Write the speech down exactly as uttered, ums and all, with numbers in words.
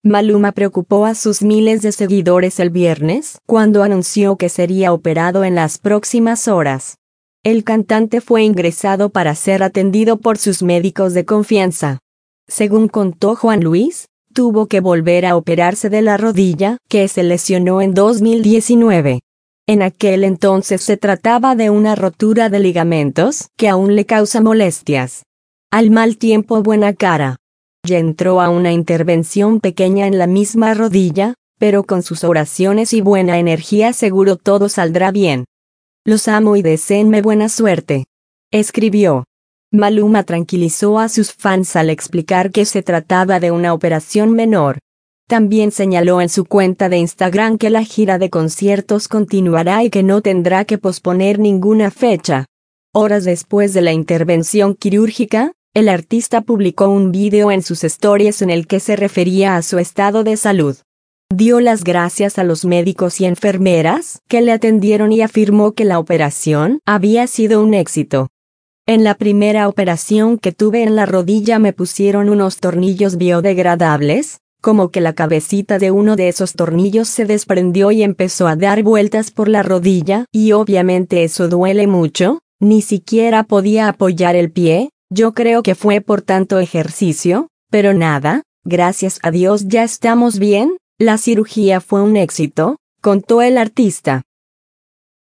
Maluma preocupó a sus miles de seguidores el viernes cuando anunció que sería operado en las próximas horas. El cantante fue ingresado para ser atendido por sus médicos de confianza. Según contó Juan Luis, tuvo que volver a operarse de la rodilla que se lesionó en dos mil diecinueve. En aquel entonces se trataba de una rotura de ligamentos que aún le causa molestias. Al mal tiempo buena cara. Ya entró a una intervención pequeña en la misma rodilla, pero con sus oraciones y buena energía seguro todo saldrá bien. Los amo y deseenme buena suerte. Escribió. Maluma tranquilizó a sus fans al explicar que se trataba de una operación menor. También señaló en su cuenta de Instagram que la gira de conciertos continuará y que no tendrá que posponer ninguna fecha. Horas después de la intervención quirúrgica, el artista publicó un video en sus stories en el que se refería a su estado de salud. Dio las gracias a los médicos y enfermeras que le atendieron y afirmó que la operación había sido un éxito. En la primera operación que tuve en la rodilla me pusieron unos tornillos biodegradables, como que la cabecita de uno de esos tornillos se desprendió y empezó a dar vueltas por la rodilla y obviamente eso duele mucho, ni siquiera podía apoyar el pie. Yo creo que fue por tanto ejercicio, pero nada, gracias a Dios ya estamos bien, la cirugía fue un éxito, contó el artista.